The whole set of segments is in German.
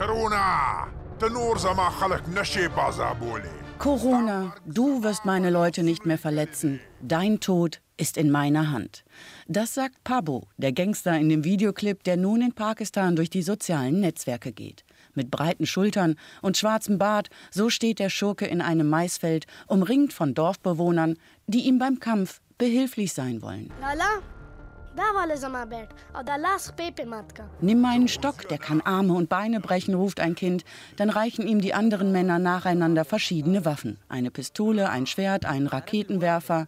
Corona, du wirst meine Leute nicht mehr verletzen. Dein Tod ist in meiner Hand. Das sagt Pabo, der Gangster in dem Videoclip, der nun in Pakistan durch die sozialen Netzwerke geht. Mit breiten Schultern und schwarzem Bart, so steht der Schurke in einem Maisfeld, umringt von Dorfbewohnern, die ihm beim Kampf behilflich sein wollen. Nimm meinen Stock, der kann Arme und Beine brechen, ruft ein Kind. Dann reichen ihm die anderen Männer nacheinander verschiedene Waffen. Eine Pistole, ein Schwert, einen Raketenwerfer.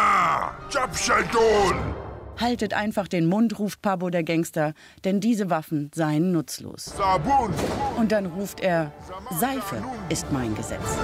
Haltet einfach den Mund, ruft Pabo der Gangster, denn diese Waffen seien nutzlos. Und dann ruft er, Seife ist mein Gesetz.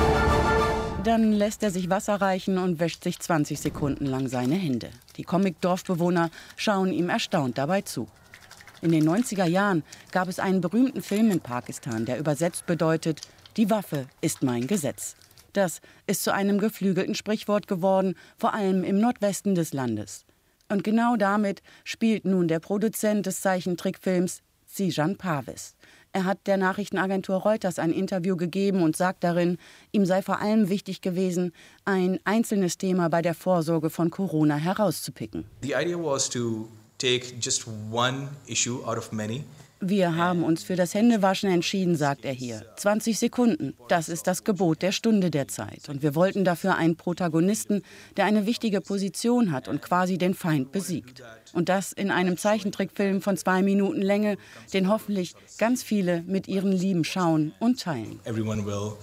Dann lässt er sich Wasser reichen und wäscht sich 20 Sekunden lang seine Hände. Die Comic-Dorfbewohner schauen ihm erstaunt dabei zu. In den 90er Jahren gab es einen berühmten Film in Pakistan, der übersetzt bedeutet, die Waffe ist mein Gesetz. Das ist zu einem geflügelten Sprichwort geworden, vor allem im Nordwesten des Landes. Und genau damit spielt nun der Produzent des Zeichentrickfilms, Zijan Parviz. Er hat der Nachrichtenagentur Reuters ein Interview gegeben und sagt darin, ihm sei vor allem wichtig gewesen, ein einzelnes Thema bei der Vorsorge von Corona herauszupicken. The idea was to take just one issue out of many. Wir haben uns für das Händewaschen entschieden, sagt er hier. 20 Sekunden, das ist das Gebot der Stunde der Zeit. Und wir wollten dafür einen Protagonisten, der eine wichtige Position hat und quasi den Feind besiegt. Und das in einem Zeichentrickfilm von 2 Minuten Länge, den hoffentlich ganz viele mit ihren Lieben schauen und teilen. Everyone will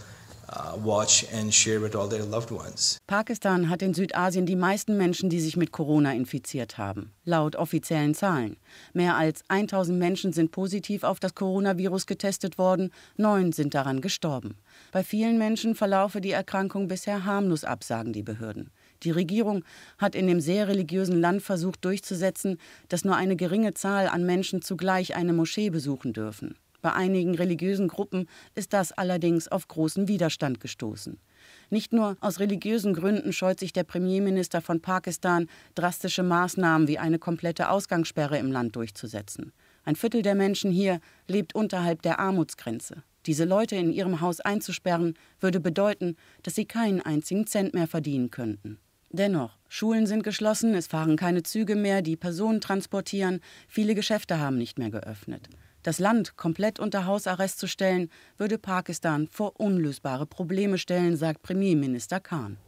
watch and share with all their loved ones. Pakistan hat in Südasien die meisten Menschen, die sich mit Corona infiziert haben, laut offiziellen Zahlen. Mehr als 1000 Menschen sind positiv auf das Coronavirus getestet worden, 9 sind daran gestorben. Bei vielen Menschen verlaufe die Erkrankung bisher harmlos ab, sagen die Behörden. Die Regierung hat in dem sehr religiösen Land versucht durchzusetzen, dass nur eine geringe Zahl an Menschen zugleich eine Moschee besuchen dürfen. Bei einigen religiösen Gruppen ist das allerdings auf großen Widerstand gestoßen. Nicht nur aus religiösen Gründen scheut sich der Premierminister von Pakistan, drastische Maßnahmen wie eine komplette Ausgangssperre im Land durchzusetzen. Ein Viertel der Menschen hier lebt unterhalb der Armutsgrenze. Diese Leute in ihrem Haus einzusperren, würde bedeuten, dass sie keinen einzigen Cent mehr verdienen könnten. Dennoch, Schulen sind geschlossen, es fahren keine Züge mehr, die Personen transportieren, viele Geschäfte haben nicht mehr geöffnet. Das Land komplett unter Hausarrest zu stellen, würde Pakistan vor unlösbare Probleme stellen, sagt Premierminister Khan.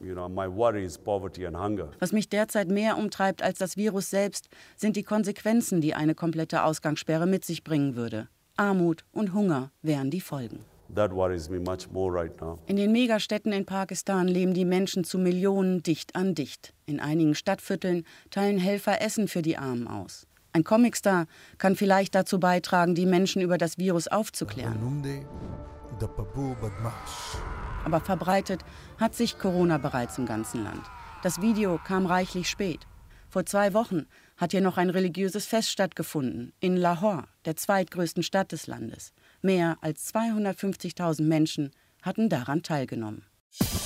Was mich derzeit mehr umtreibt als das Virus selbst, sind die Konsequenzen, die eine komplette Ausgangssperre mit sich bringen würde. Armut und Hunger wären die Folgen. In den Megastädten in Pakistan leben die Menschen zu Millionen dicht an dicht. In einigen Stadtvierteln teilen Helfer Essen für die Armen aus. Ein Comicstar kann vielleicht dazu beitragen, die Menschen über das Virus aufzuklären. Aber verbreitet hat sich Corona bereits im ganzen Land. Das Video kam reichlich spät. Vor 2 Wochen hat hier noch ein religiöses Fest stattgefunden, in Lahore, der zweitgrößten Stadt des Landes. Mehr als 250.000 Menschen hatten daran teilgenommen.